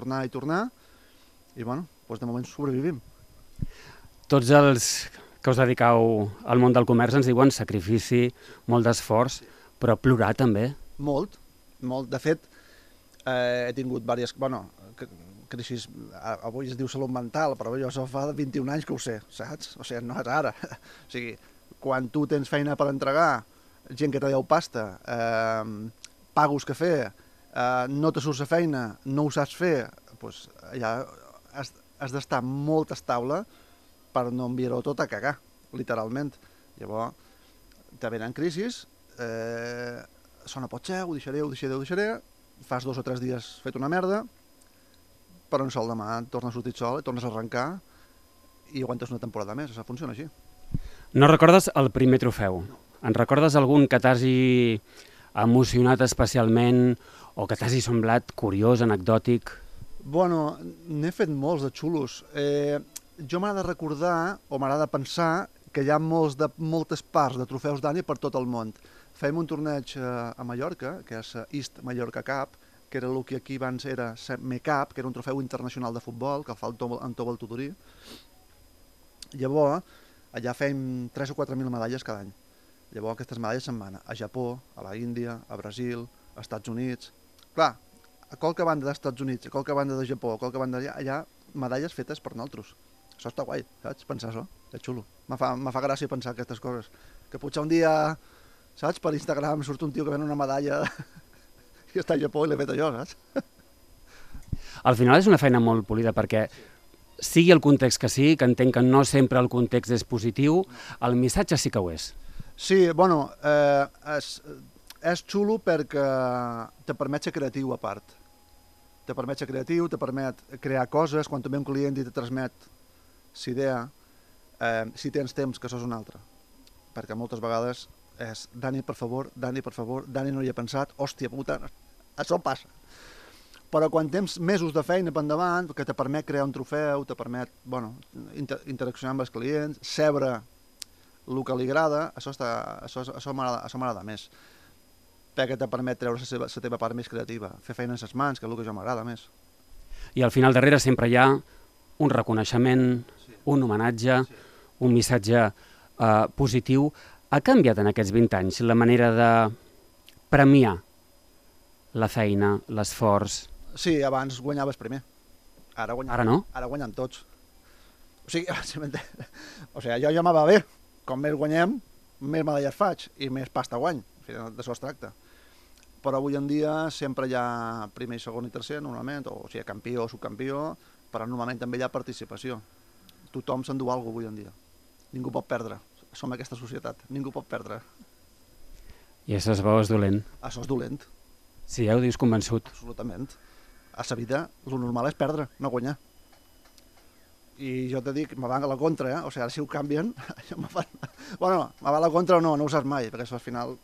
bueno, doncs de moment sobrevivim. Tots els que us dediqueu al món del comerç ens diuen sacrifici, molt d'esforç, però plorar també. Molt. De fet, he tingut diverses... crisis, avui es diu salut mental, però jo això fa 21 anys que ho sé, saps? O sigui, no és ara. O sigui, quan tu tens feina per entregar, gent que te deu pasta, pagos que fer, no te surts a feina, no ho saps fer, doncs ja has d'estar molt estable per no enviar-ho tot a cagar, literalment. Llavors, te venen crisis, sona pot ser, ho deixaré, fas 2 o 3 dies fet una merda, però un sol demà tornes a sortir sol, tornes a arrencar i aguantes una temporada més, això funciona així. No recordes el primer trofeu? En recordes algun que t'hagi emocionat especialment o que t'hagi semblat curiós, anecdòtic? Bueno, n'he fet molts de xulos. Jo m'agrada recordar o m'agrada pensar que hi ha moltes parts de trofeus d'Ània per tot el món. Fèiem un torneig a Mallorca, que és East Mallorca Cup, que era el que aquí abans era MECAP, que era un trofeu internacional de futbol, que fa en Tobal Tudorí. Llavors, allà fèiem 3 o 4.000 medalles cada any. Llavors aquestes medalles se'n van a Japó, a la Índia, a Brasil, als Estats Units. Clar, a qualque banda dels Estats Units, a qualque banda de Japó, a qualque banda d'allà, hi ha medalles fetes per nosaltres. Això està guai, saps? Pensar això, és xulo. Me fa gràcia pensar aquestes coses. Que potser un dia, saps, per Instagram surt un tio que ven una medalla i està a Japó i l'he fet jo, saps? Al final és una feina molt polida perquè sigui el context que sigui, que entenc que no sempre el context és positiu, el missatge sí que ho és. Sí, bueno, és xulo perquè te permet ser creatiu a part. Te permet ser creatiu, te permet crear coses, quan també un client i te transmet l'idea, si tens temps, que això és una altra. Perquè moltes vegades és Dani, per favor, Dani, no hi he pensat, hòstia puta, això passa. Però quan tens mesos de feina per endavant, que te permet crear un trofeu, te permet interaccionar amb els clients, saber el que li agrada, això m'agrada més. Perquè te permet treure la teva part més creativa, fer feina en les mans, que és el que jo m'agrada més. I al final darrere sempre hi ha un reconeixement, un homenatge, un missatge positiu. Ha canviat en aquests 20 anys la manera de premiar la feina, l'esforç? Sí, abans guanyaves primer. Ara no? Ara guanyem tots. O sigui, jo ja me va bé. Com més guanyem, més medalles faig i més pasta guany. D'això es tracta. Però avui en dia sempre hi ha primer, segon i tercer, normalment, o sigui, campió o subcampió, però normalment també hi ha participació. Tothom s'endú alguna cosa avui en dia. Ningú pot perdre. Som aquesta societat. Ningú pot perdre. I això es veu és dolent. Això és dolent. Sí, ho dius convençut. Absolutament. A la vida, el normal és perdre, no guanyar. I jo te dic, me van a la contra, o sigui, ara si ho canvien, bueno, me va a la contra o no ho saps mai, perquè això al final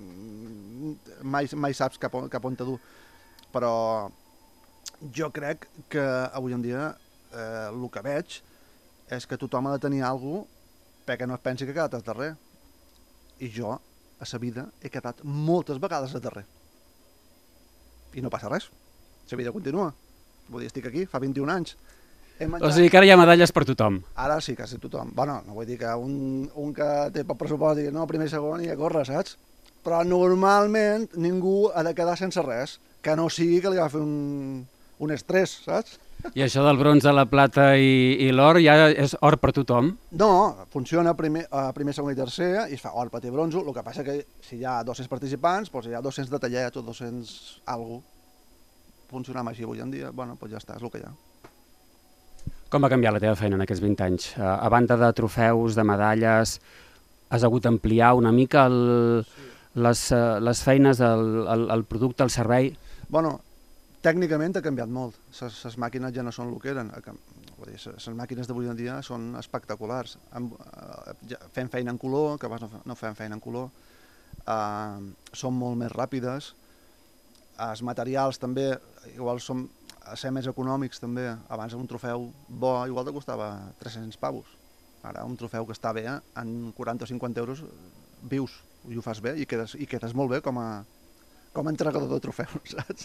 mai saps cap on te du. Però jo crec que avui en dia el que veig és que tothom ha de tenir alguna cosa perquè no es pensi que ha quedat al darrer. I jo, a sa vida, he quedat moltes vegades a darrer. I no passa res. La vida continua. Vull dir, estic aquí, fa 21 anys. O sigui que ara hi ha medalles per tothom. Ara sí, quasi tothom. Bueno, no vull dir que un que té poc pressupost digui no, primer i segon i a córrer, saps? Però normalment ningú ha de quedar sense res, que no sigui que li va fer un estrès, saps? I això del bronze, la plata i l'or ja és or per tothom? No, funciona primer, segon i tercer i es fa or, plata i bronzo. El que passa que si hi ha 200 participants, doncs hi ha 200 detallets o 200 alguna cosa. Funcionam així avui en dia, bueno, doncs ja està, és el que hi ha. Com va canviar la teva feina en aquests 20 anys? A banda de trofeus, de medalles, has hagut d'ampliar una mica les feines, el producte, el servei? Bueno, tècnicament ha canviat molt. Les màquines ja no són el que eren. Les màquines d'avui en dia són espectaculars. Fem feina en color, que abans no fem feina en color. Són molt més ràpides. Els materials també, igual són a ser més econòmics també. Abans un trofeu bo igual te costava 300 pavos. Ara un trofeu que està bé, en 40 o 50 euros vius i ho fas bé i quedes molt bé com a entregador de trofeus, saps?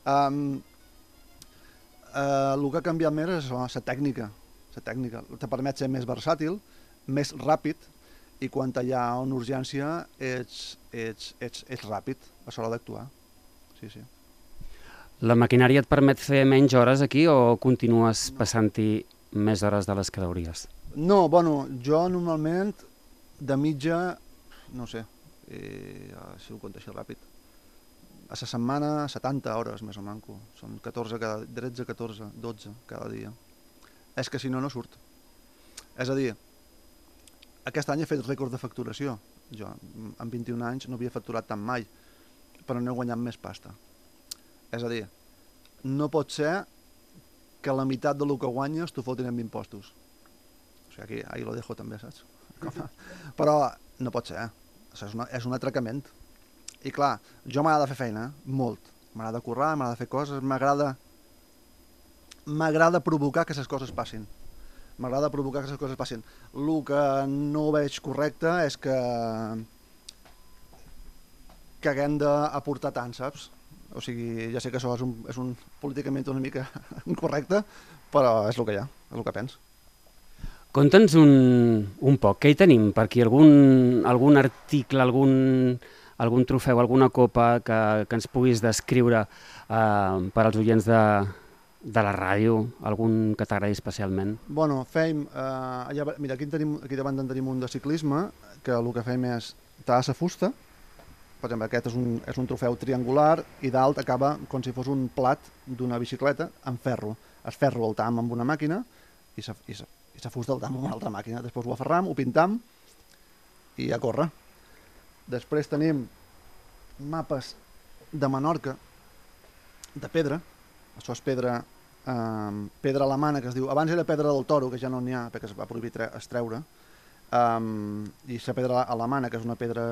El que ha canviat més és la tècnica. La tècnica te permet ser més versàtil, més ràpid, i quan hi ha una urgència ets ràpid a l'hora d'actuar. Sí, sí. La maquinària et permet fer menys hores aquí o continues passant-hi més hores de les que hauries? No, bueno, jo normalment de mitja, no sé, si ho compto així ràpid, a la setmana 70 hores més o manco, són 13, 14, 12 cada dia. És que si no, no surt. És a dir, aquest any he fet rècord de facturació. Jo, en 21 anys, no havia facturat tant mai, però no he guanyat més pasta. És a dir, no pot ser que la meitat del que guanyes t'ho fotin amb impostos. O sigui, aquí, ahí lo dejo també, saps? Però no pot ser, és un atracament. I clar, jo m'agrada fer feina, molt. M'agrada currar, m'agrada fer coses, m'agrada provocar que les coses passin. M'agrada provocar que les coses passin. El que no veig correcte és que haguem d'aportar tant, saps? O sigui, ja sé que això és un políticament una mica incorrecte, però és el que hi ha, és el que penso. Conta'ns un poc, què hi tenim per aquí? Algun article, algun trofeu, alguna copa que ens puguis descriure per als oients de la ràdio, algun que t'agradi especialment? Bueno, fem, mira, aquí davant en tenim un de ciclisme, que el que fem és tallar la fusta. Per exemple, aquest és un trofeu triangular i dalt acaba com si fos un plat d'una bicicleta amb ferro. Es ferro el tam amb una màquina i la fusta el tam amb una altra màquina. Després ho aferram, ho pintam i a córrer. Després tenim mapes de Menorca, de pedra. Això és pedra alemana, que es diu... Abans era pedra del Toro, que ja no n'hi ha, perquè es va prohibir extreure. I la pedra alemana, que és una pedra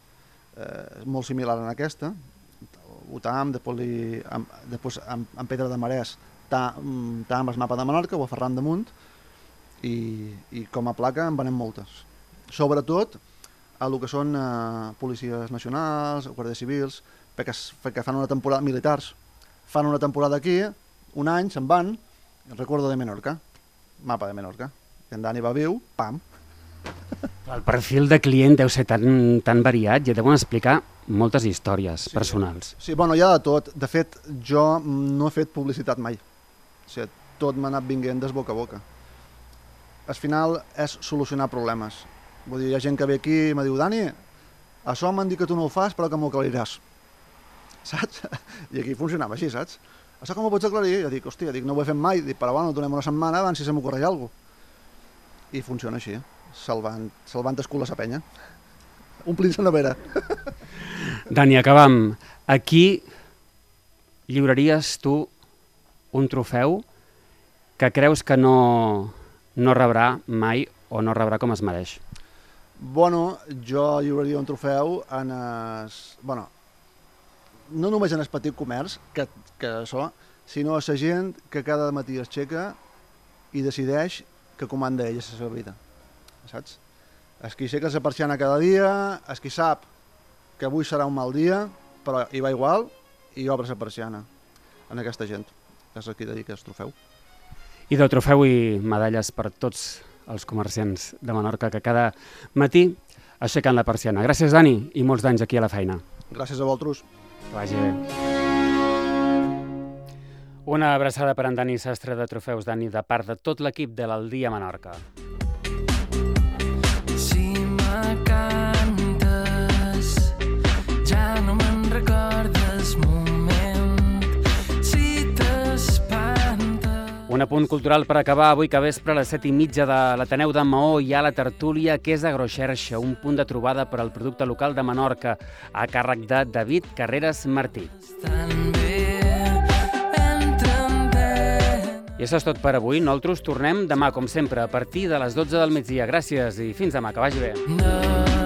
molt similar a aquesta, ho tam, després amb pedra de marès tam el mapa de Menorca, ho aferram damunt i com a placa en venem moltes. Sobretot a el que són policies nacionals, guàrdies civils, perquè fan una temporada, militars, fan una temporada aquí, un any, se'n van, recordo de Menorca, mapa de Menorca, i en Dani va viu, pam. El perfil de client deu ser tan variat i deuen explicar moltes històries personals. Sí, bueno, hi ha de tot. De fet, jo no he fet publicitat mai. O sigui, tot m'ha anat vinguent des boca a boca. Al final és solucionar problemes. Vull dir, hi ha gent que ve aquí i me diu Dani, això m'han dit que tu no ho fas però que m'ho aclariràs. Saps? I aquí funcionava així, saps? Això com ho pots aclarir? Jo dic, hòstia, no ho he fet mai, però bueno, donem una setmana abans si se m'ocorreix alguna cosa. I funciona així. Salvant el cul a la penya, omplint la nevera. Dani, acabam. Aquí lliuraries tu un trofeu que creus que no rebrà mai o no rebrà com es mereix? Bueno, jo lliuraria un trofeu en no només en el petit comerç, que això, sinó a la gent que cada matí es aixeca i decideix que comanda ella la seva vida. Saps? És qui aixeca la persiana cada dia, és qui sap que avui serà un mal dia, però hi va igual i obre la persiana en aquesta gent. És qui dedica el trofeu. I del trofeu i medalles per tots els comerciants de Menorca que cada matí aixequen la persiana. Gràcies, Dani, i molts d'anys aquí a la feina. Gràcies a vosaltres. Que vagi bé. Una abraçada per en Dani Sastre de Trofeus, Dani, de part de tot l'equip de l'Aldia Menorca. Si me cantes, ja no me'n recordes moment, si t'espanta. Un apunt cultural per acabar. Avui que vespre a les 7:30 de l'Ateneu de Maó hi ha la tertúlia que és Agroxerxa, un punt de trobada per al producte local de Menorca, a càrrec de David Carreras Martí. I això és tot per avui. Nosaltres tornem demà, com sempre, a partir de les 12 del migdia. Gràcies i fins demà, que vagi bé.